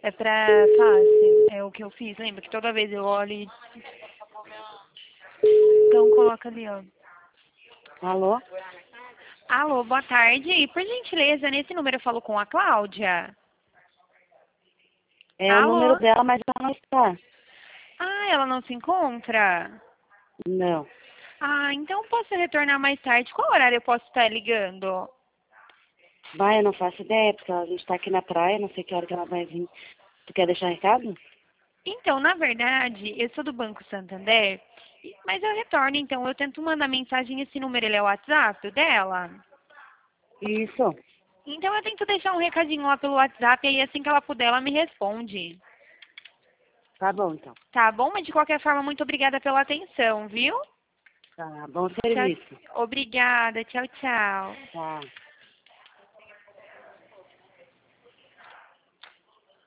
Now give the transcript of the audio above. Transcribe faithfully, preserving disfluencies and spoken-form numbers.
É pra face. É o que eu fiz. Lembra que toda vez eu olho e... Então coloca ali, ó. Alô? Alô, boa tarde. Por gentileza, nesse número eu falo com a Cláudia? É o número Alô? dela, mas ela não está. Ah, ela não se encontra? Não. Ah, então posso retornar mais tarde. Qual horário eu posso estar ligando? Vai, eu não faço ideia, porque a gente está aqui na praia, não sei que hora que ela vai vir. Tu quer deixar recado? Então, na verdade, eu sou do Banco Santander, mas eu retorno, então eu tento mandar mensagem, esse número ele é o WhatsApp dela? Isso. Então eu tento deixar um recadinho lá pelo WhatsApp, e aí assim que ela puder, ela me responde. Tá bom, então. Tá bom? Mas de qualquer forma, muito obrigada pela atenção, viu? Tá, bom Tchau. serviço. Obrigada, tchau, tchau. Tá.